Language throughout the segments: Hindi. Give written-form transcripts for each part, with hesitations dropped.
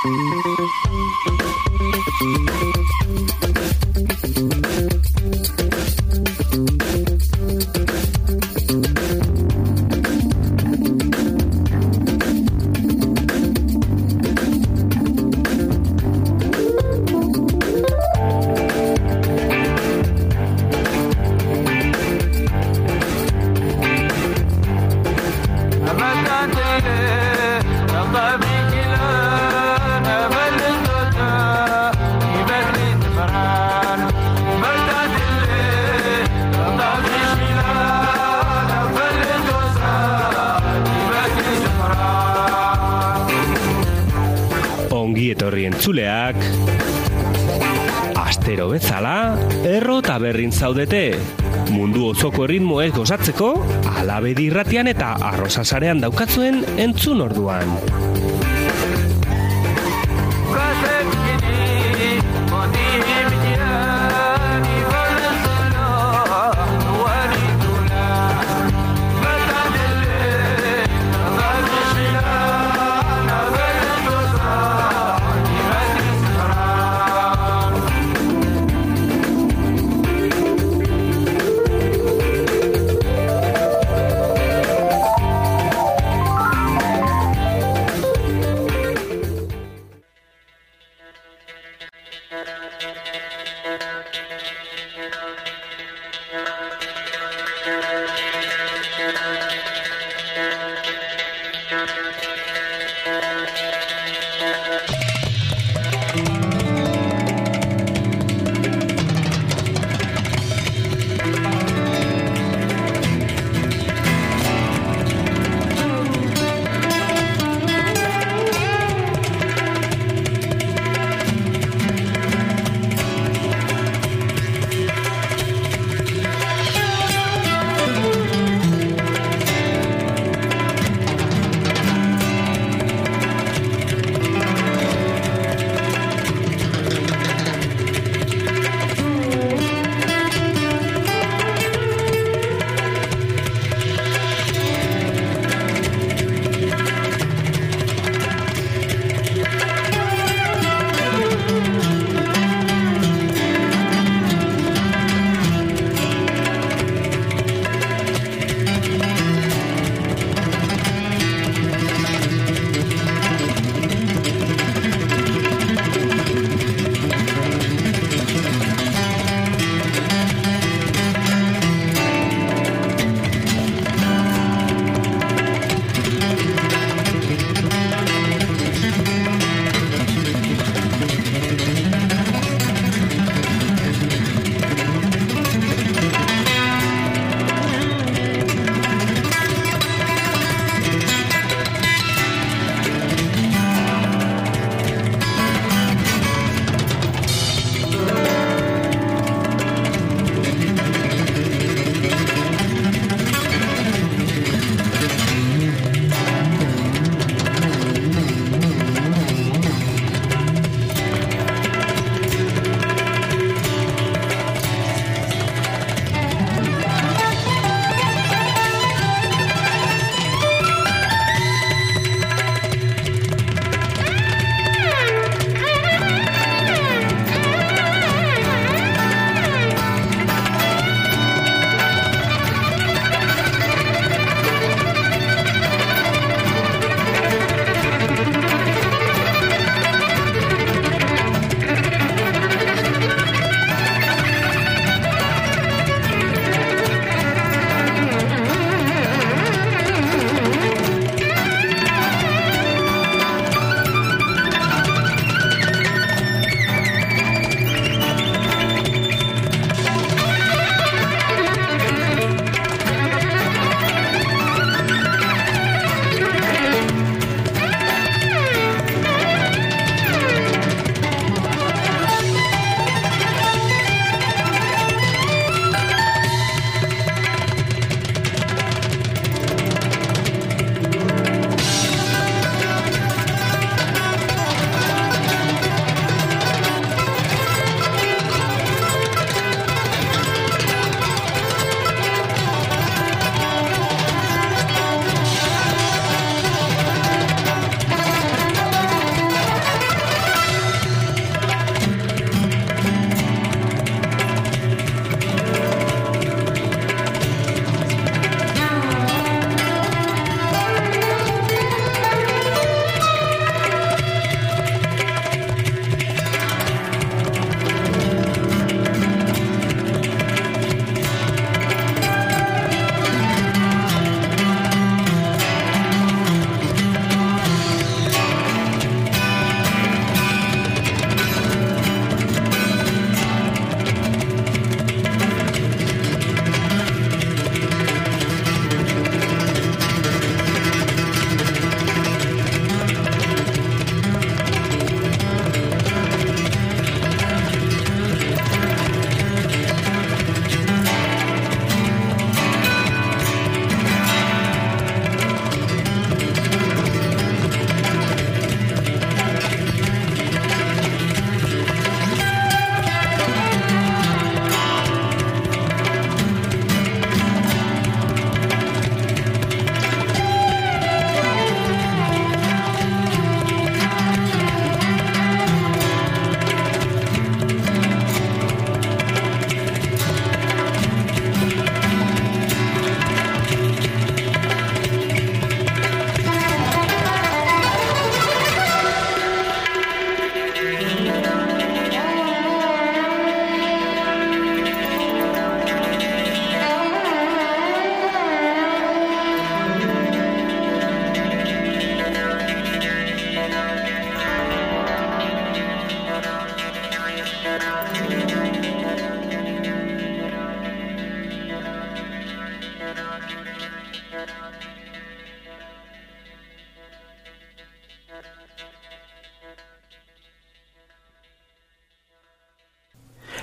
Etorri entzuleak, astero bezala, erro eta berrin zaudete. Mundu osoko erritmoez gozatzeko, Alabedi irratian eta Arrosasarean daukatzuen entzun orduan.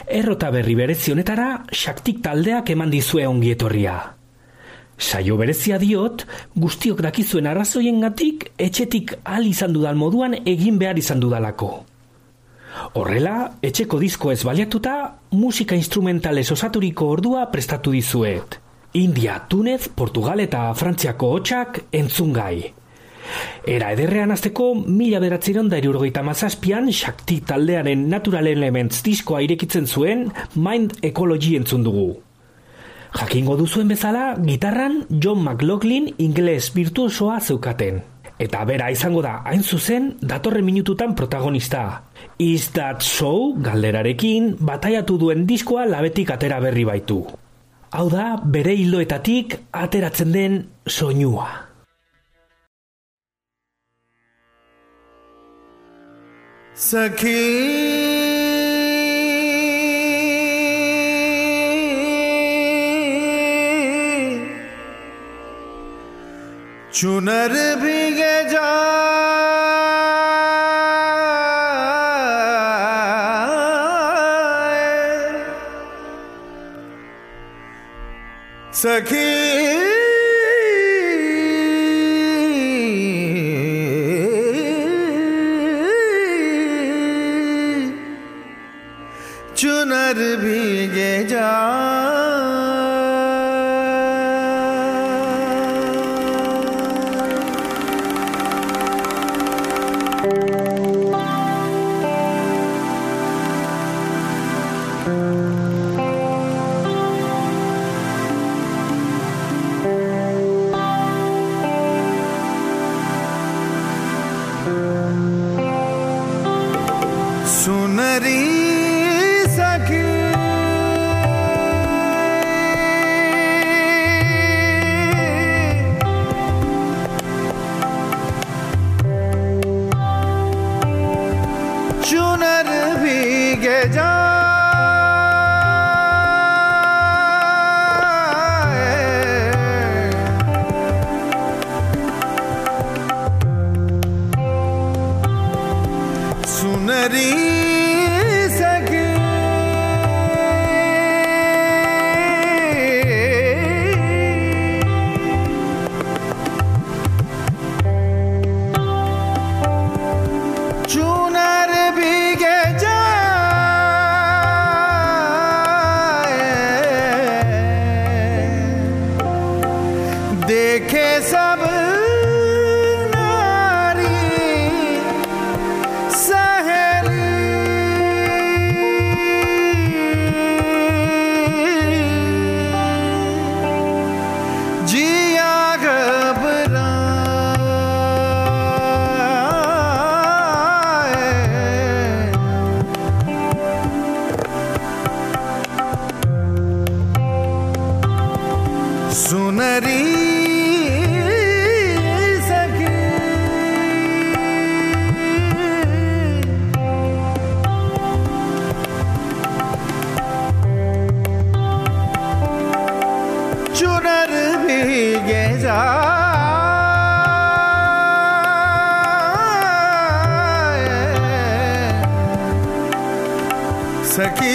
Errota berri berezi honetara Shaktik taldeak eman dizue ongietorria. Saio berezia diot, guztiok dakizuen arrazoiengatik etxetik ahal izan dudan moduan egin behar izan dudalako. Horrela, etxeko disko ez baliatuta, musika instrumentalez osaturiko ordua prestatu dizuet. India, Tunez, Portugal eta Frantziako hotsak entzungai. Era ederrean azteko 1977an Shakti taldearen Natural Elements diskoa irekitzen zuen Mind Ecology entzun dugu. Jakingo duzuen bezala, gitarran John McLaughlin ingeles virtuosoa zeukaten. Eta bera izango da, hain zuzen, datorren minututan protagonista. Is That So, galderarekin, bataiatu duen diskoa labetik atera berri baitu. Hau da, bere hildoetatik ateratzen den soinua. चुनर भीगे जाए सखी चुनर भीगे जाए सुनरी सखी चुनर भीगे जाए सुनरी देखे सब नारी सहेली जिया घबराए सुनरी चुनर भीगे जाए सखी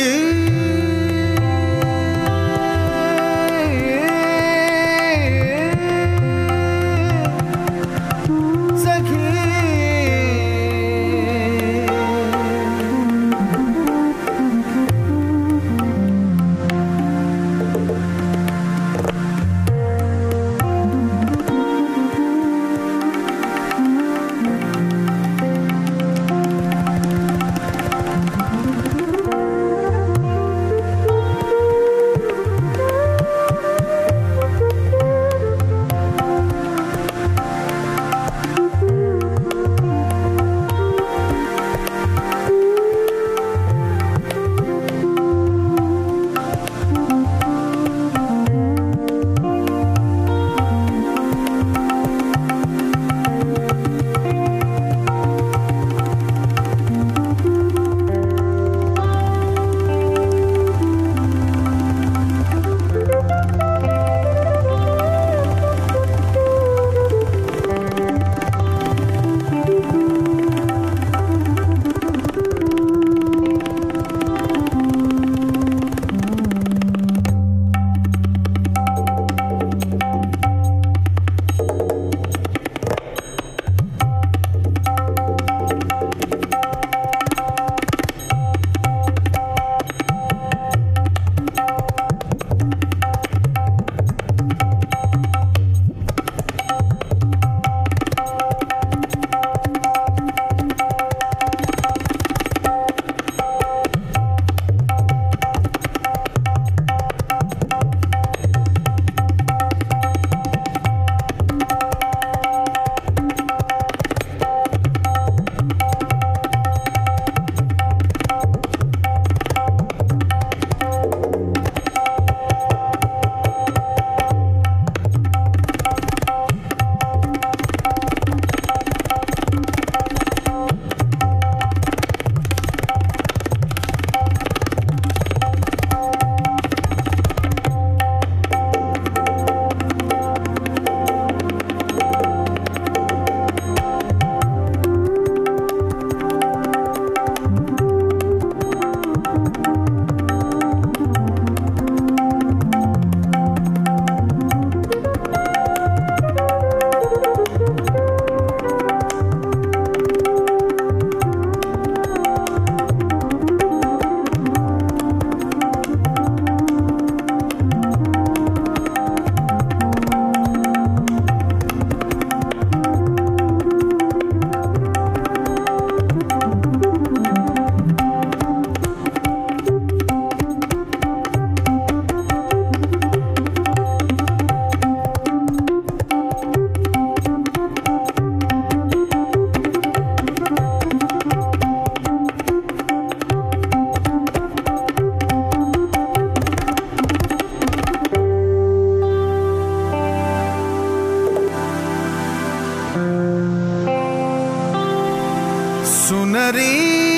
सुनरी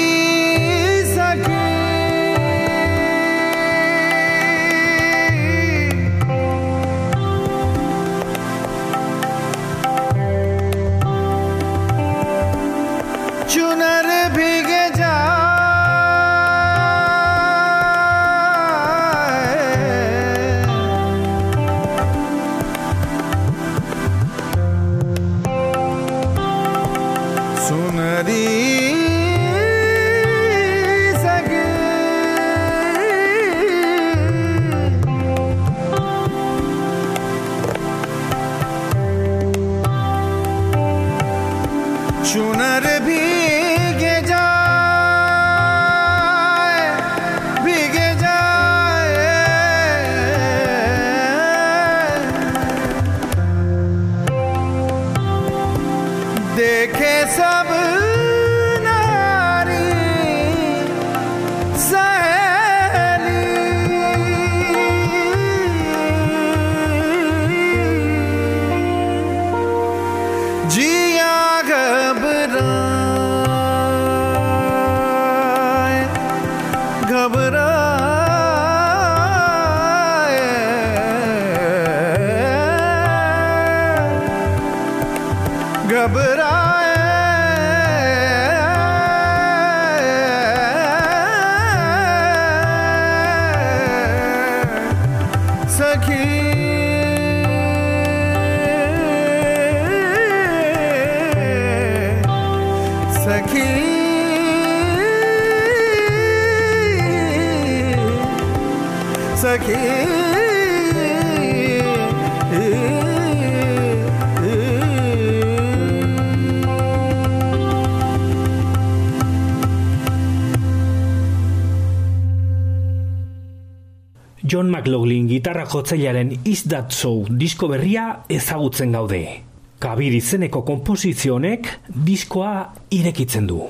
सखी चुनर भीग चुनर भीग जाए देखे सब नारी सहेली जिया घबराए सखी सखी सखी John McLaughlin gitarra jotzailearen Is That So disko berria ezagutzen gaude. Kabir izeneko konposizio honek diskoa irekitzen du.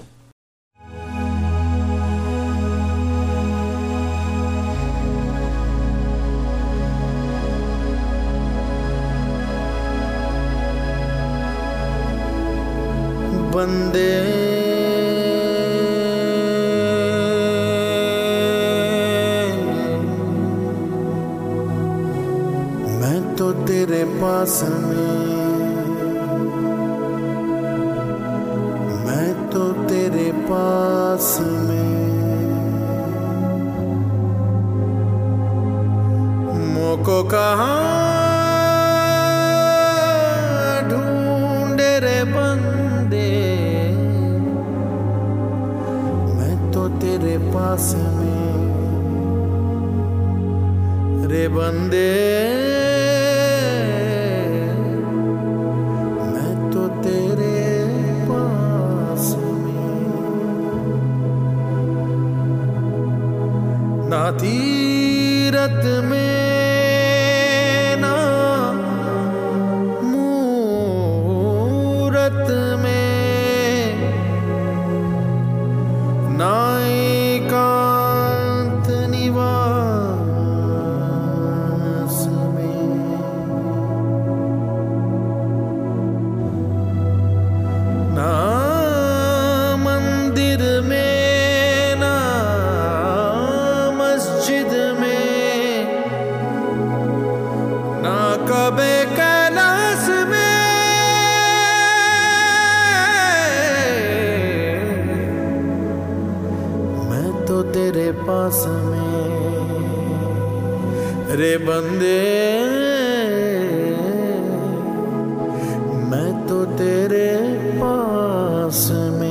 बंदे मैं तो तेरे पास में मैं तो तेरे पास में मोको कहाँ ढूंढे रे बंदे मैं तो तेरे पास में रे बंदे मैं तो तेरे पास में ना तीरथ में ना मूरत में ना एकांत निवास में ना मंदिर में ना मस्जिद में ना कबे कैलाश में मैं तो तेरे पास में रे बंदे मैं तो तेरे पास में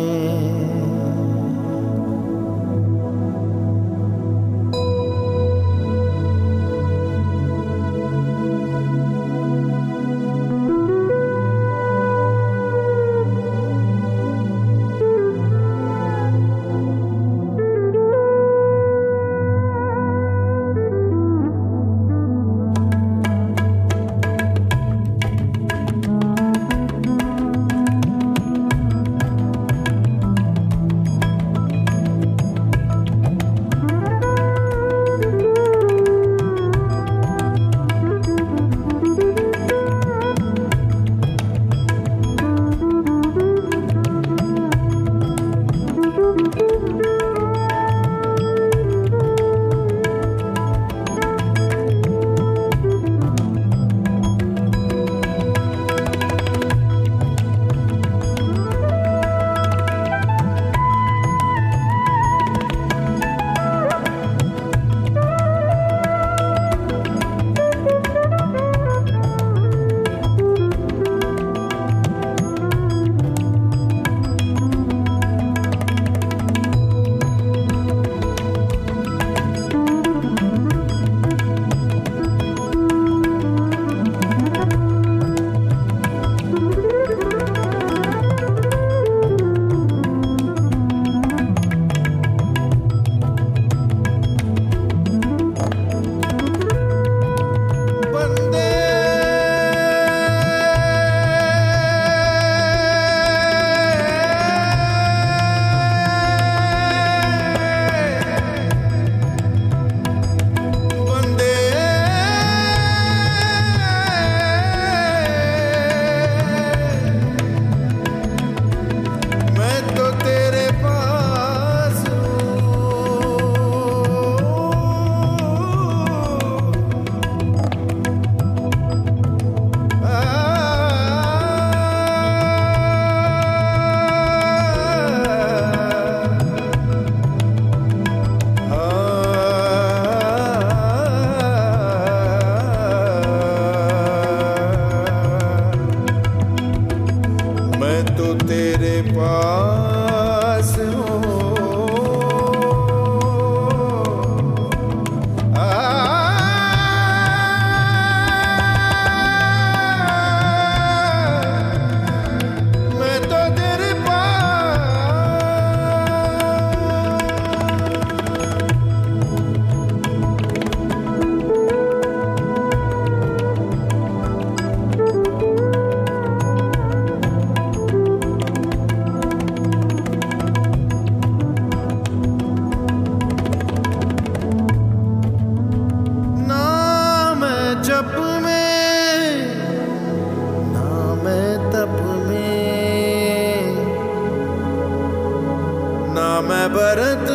मैं बरत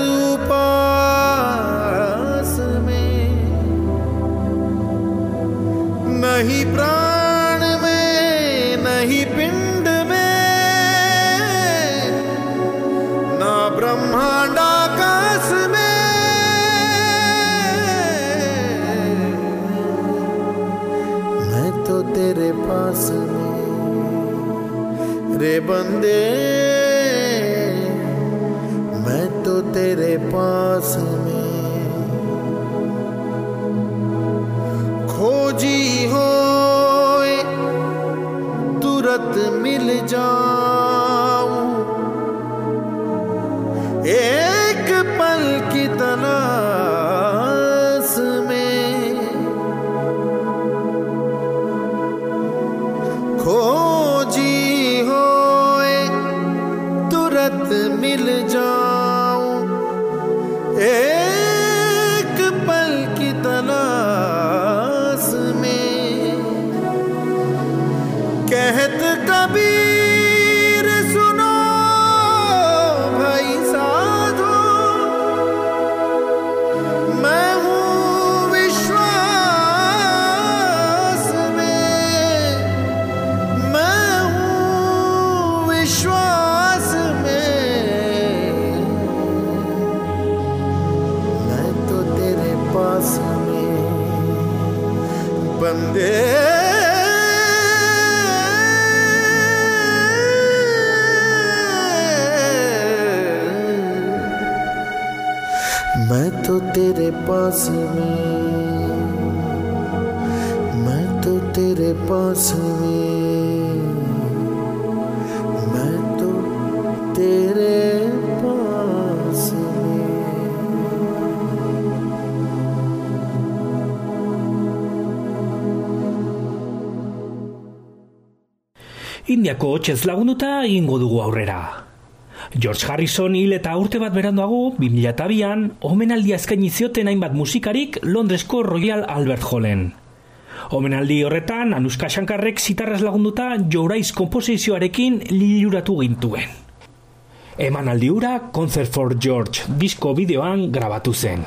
उपास में, नहीं प्राण में नहीं पिंड में, ना ब्रह्मांड आकाश में, मैं तो तेरे पास में रे बंदे, मैं तो तेरे पास में खोजी हो तुरंत मिल जाऊं, एक पल की तलाश में खोजी हो तुरंत मिल जाऊं, एक पल की तलाश में। कहत कबीर सुनो भाई साधो, मैं हूँ विश्वास में, मैं हूँ विश्वास में, मैं तो तेरे पास में बंदे, मैं तो तेरे पास में, मैं तो तेरे पास में, मैं तो तेरे पास में। Indiako hotsez lagunduta egingo dugu aurrera. George Harrison hil eta urte bat beranduago, 2002an, omenaldia eskaini zioten hainbat musikarik Londresko Royal Albert Hallen. Omenaldi horretan, Anuska Shankarrek zitarraz lagunduta Jouraiz konposizioarekin liluratu gintuen. Emanaldi hura Concert for George disko bideoan grabatu zen.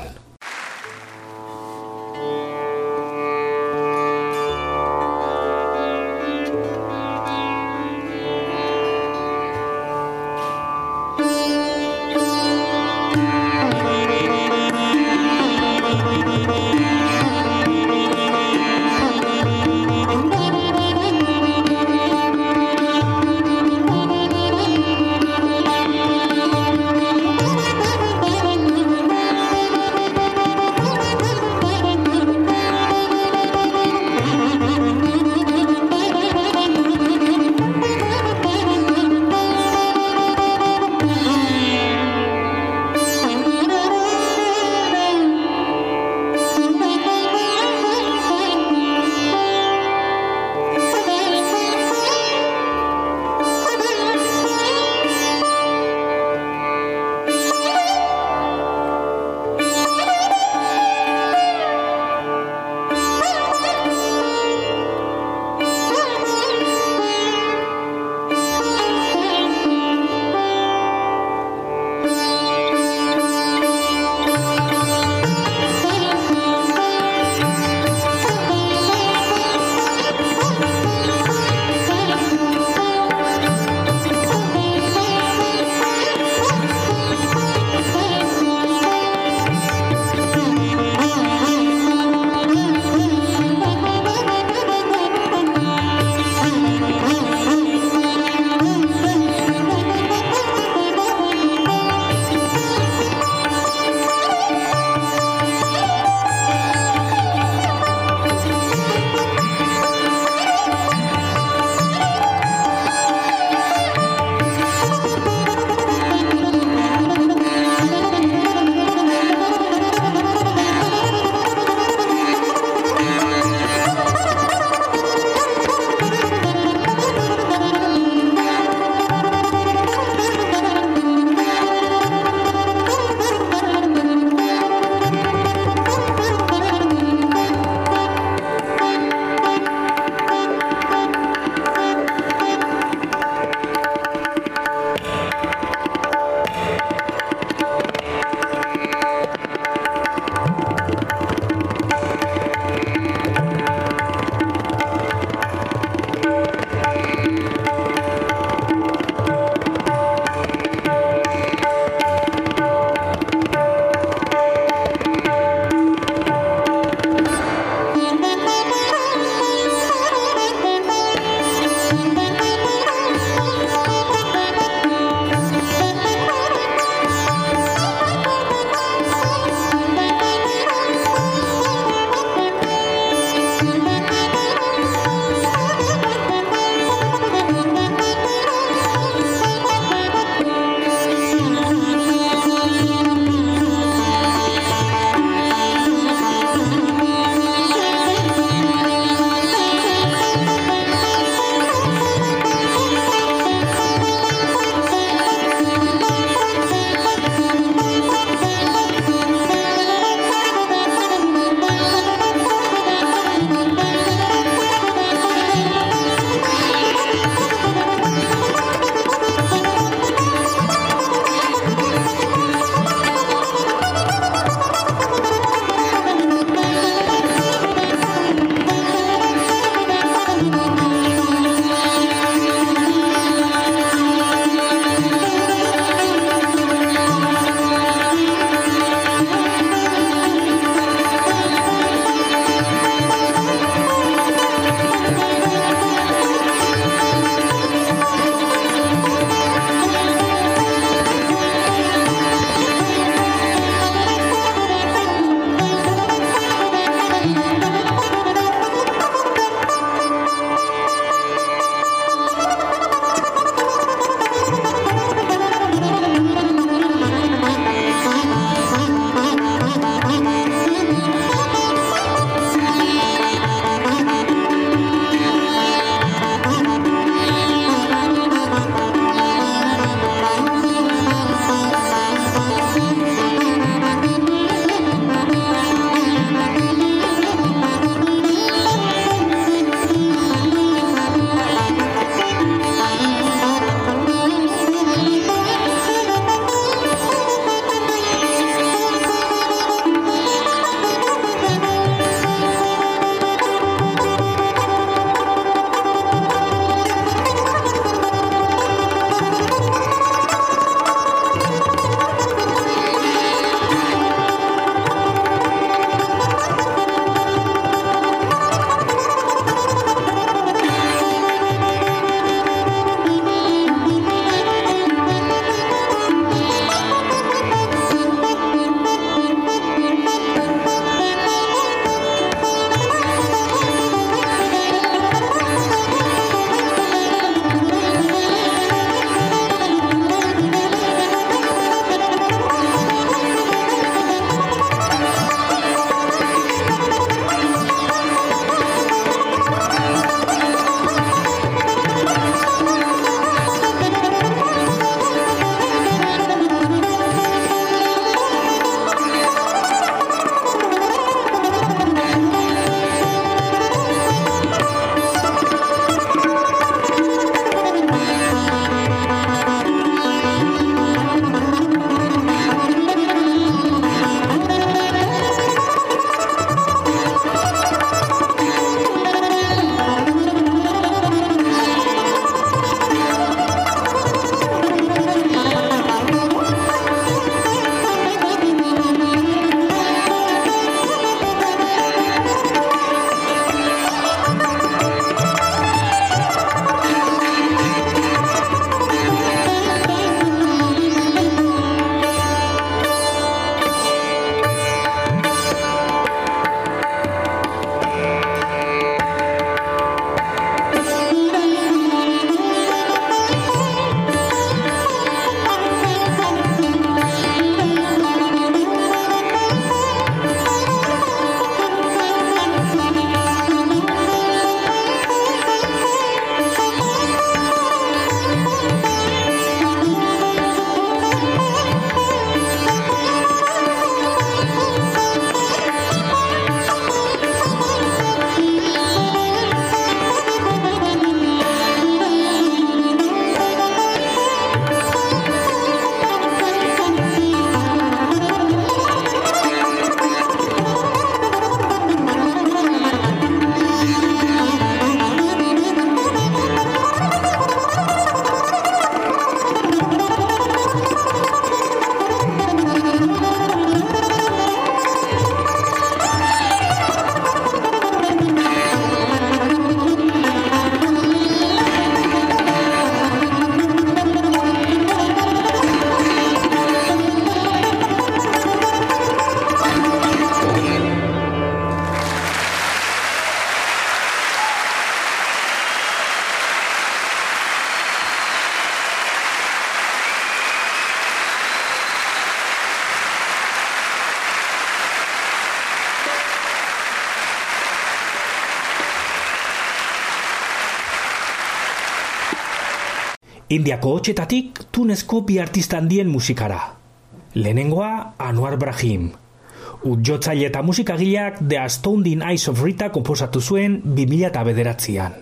Indiako hotxetatik Tunezko bi artista handien musikara. Lehenengoa Anwar Brahim. Jotzaile eta musikagileak The Astounding Eyes of Rita konposatu zuen 2009an.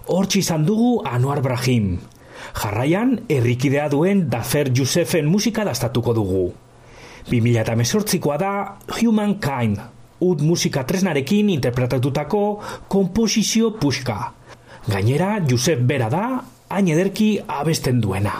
Hortxe izan dugu Anwar Brahim. Jarraian, herrikidea duen Dafer Yousefen musika dastatuko dugu. 2018koa da Humankind, ud musika tresnarekin interpretatutako komposizio puska. Gainera, Youssef bera da, hain ederki abesten duena.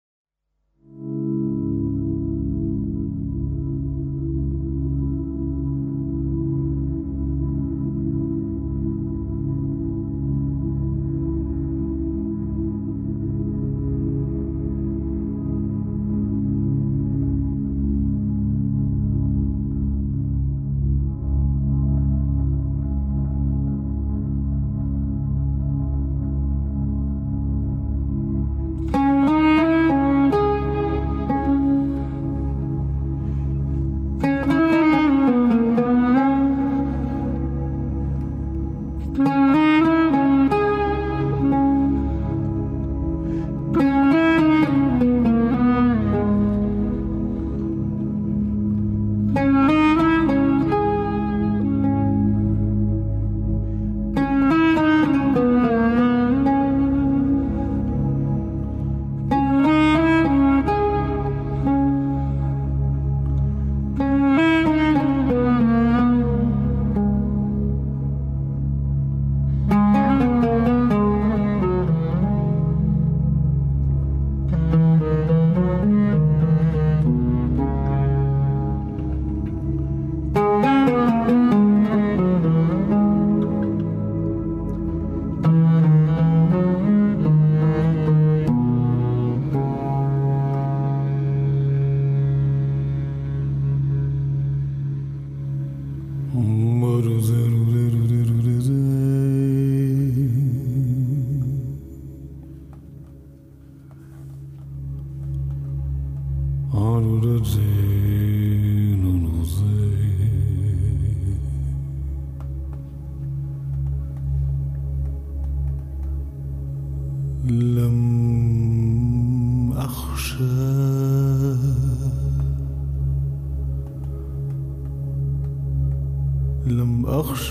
لم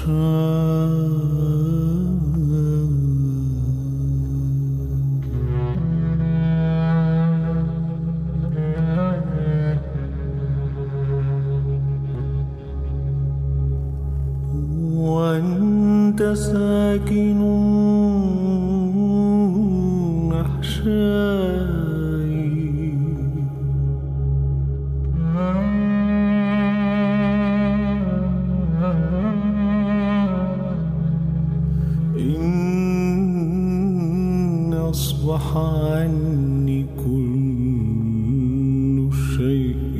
أخشى وأنت ساكن أحشائي إن أصبح عني كل شيء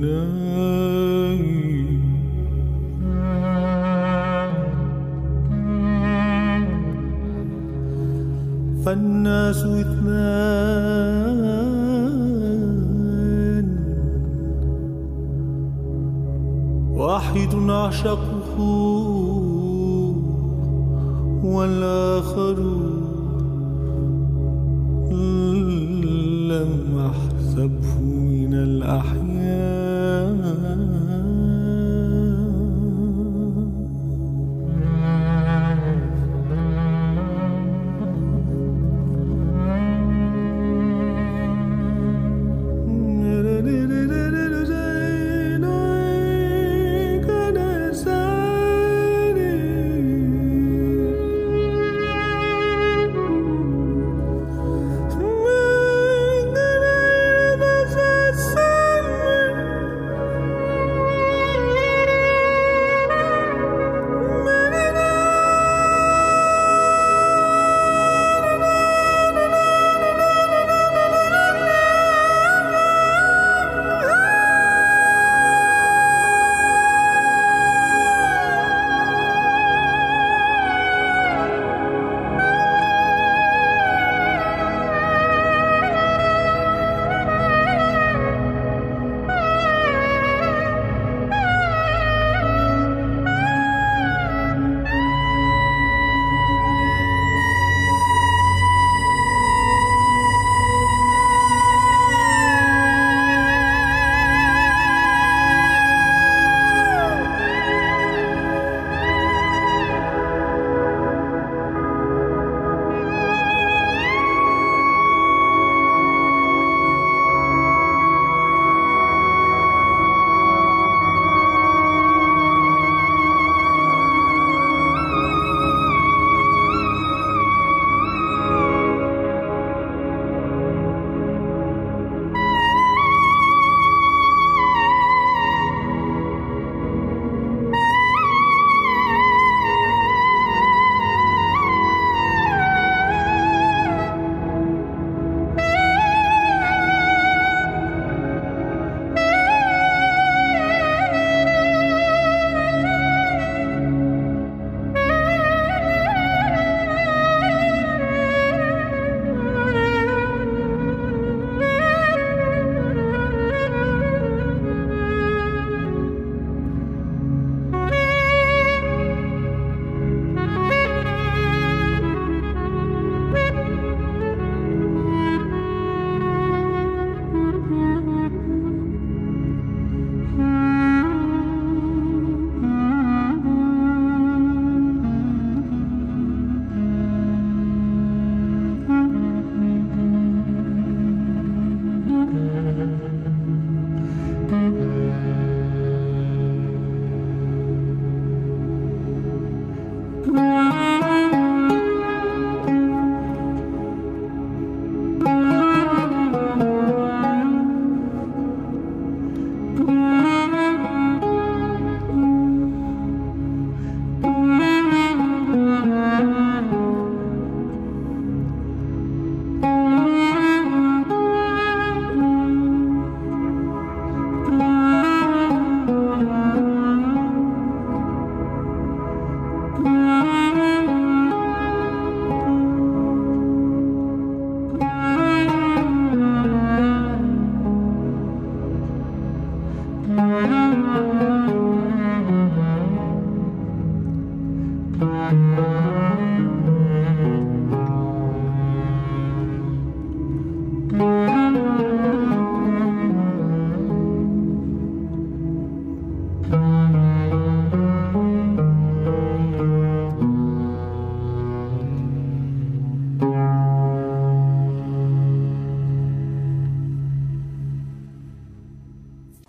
نائي فالناس اثنان واحد أعشقه والآخر لم أحسبه من الأحياء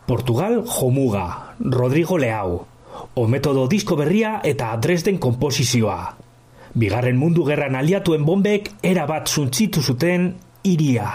Portugal jomuga, Rodrigo Leao, O metodo disko berria eta Dresden konposizioa. Bigarren mundu gerran aliatuen bombek erabat suntzitu zuten hiria.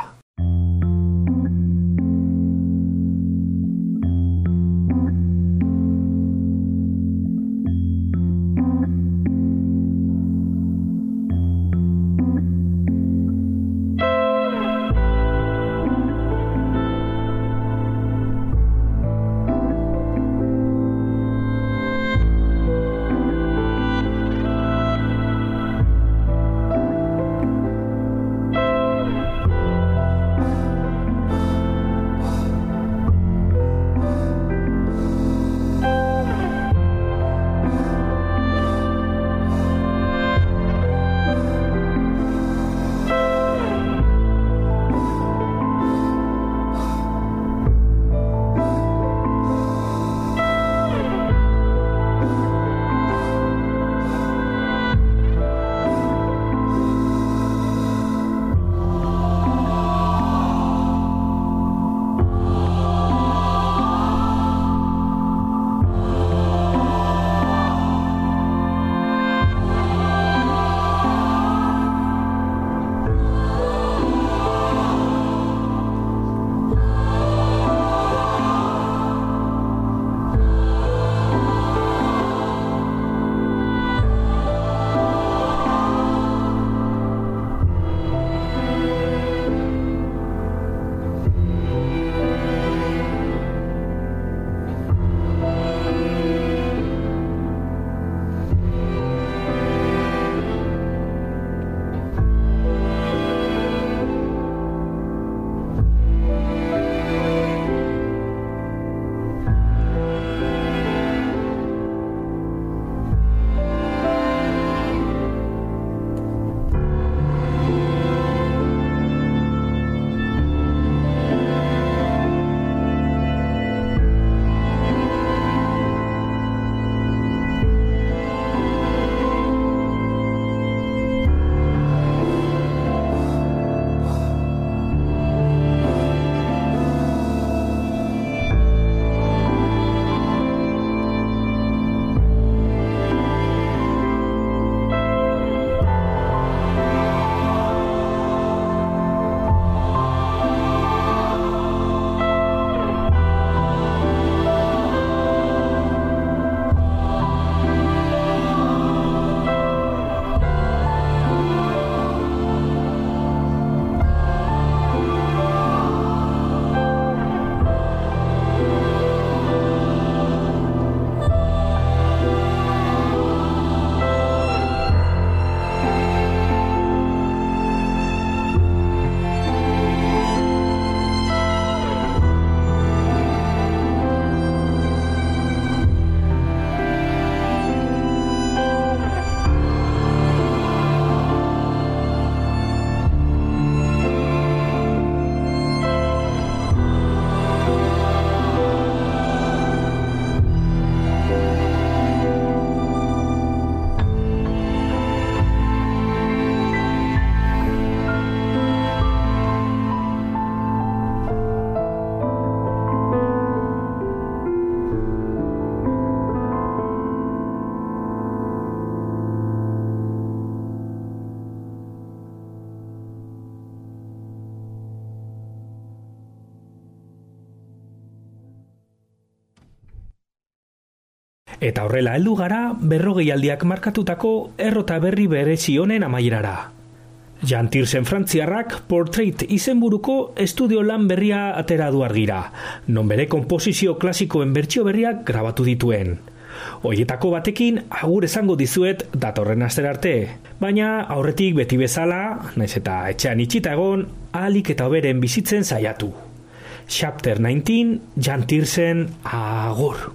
Eta horrela heldu gara 40 aldiak markatutako errota berri berezi honen amaierara. Jan Tiersen frantziarrak Portrait izenburuko estudio lan berria atera du argira, non bere konposizio klasikoen bertsio berriak grabatu dituen. Hoietako batekin agur esango dizuet datorren astera arte, baina aurretik beti bezala, naiz eta etxean itxita egon, ahalik eta hoberen bizitzen saiatu. Chapter 19, Jan Tiersen, agur.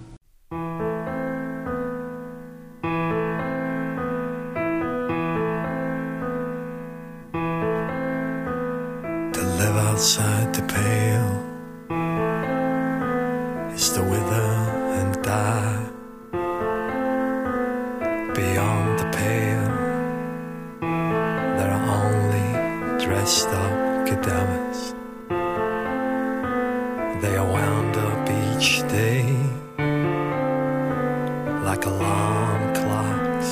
Outside the pale is to wither and die. Beyond the pale there are only dressed up cadavers. They are wound up each like alarm clocks.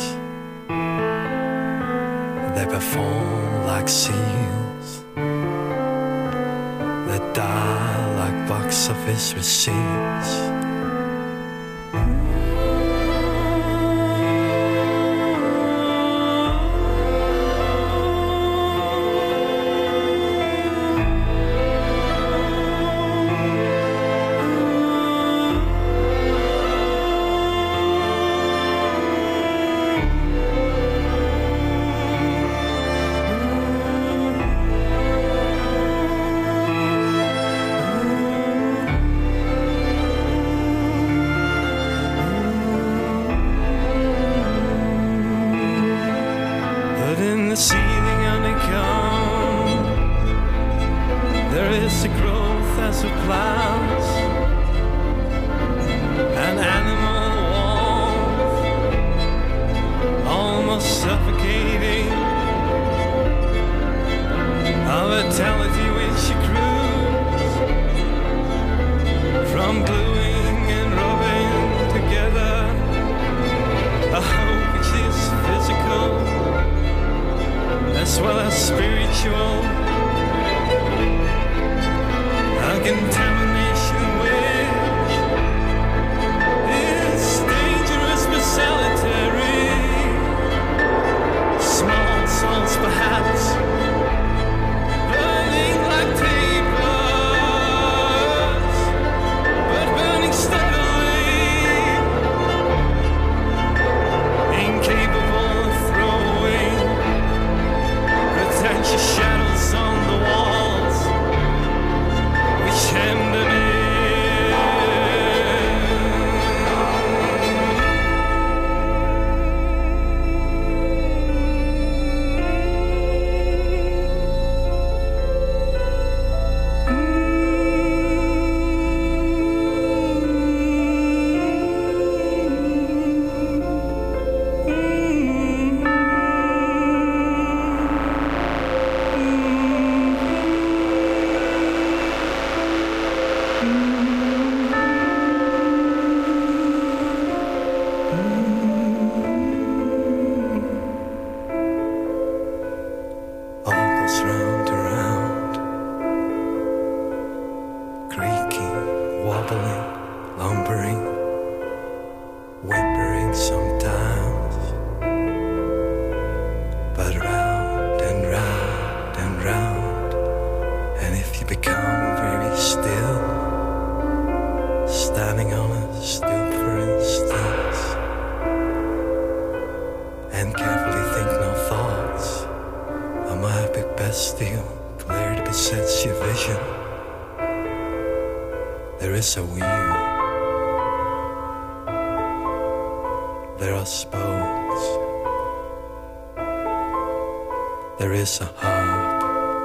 They perform like seals. They die like box office receipts. Seething honeycomb, there is a growth as of clouds, an animal warmth, almost suffocating, a vitality which accrues from gluing and rubbing together, a hope which is physical as well as spiritual, a contamination which is dangerous but salutary. Small souls perhaps, burning like tapers, but burning steadily, incapable of throwing pretentious shadows on the walls which hem them in. Round around, creaking, wobbling, lumbering, whimpering sometimes, but round and round and round. And if you become very still, standing on a stoop for instance, and carefully think no thoughts, a myopic bestial clarity besets your vision. There is a wheel, there are spokes, there is a hub,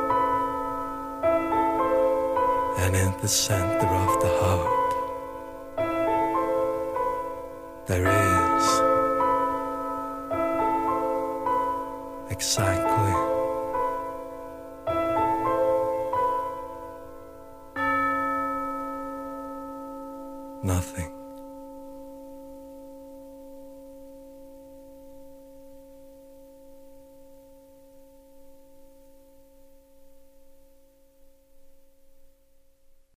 and in the center of the hub there is exactly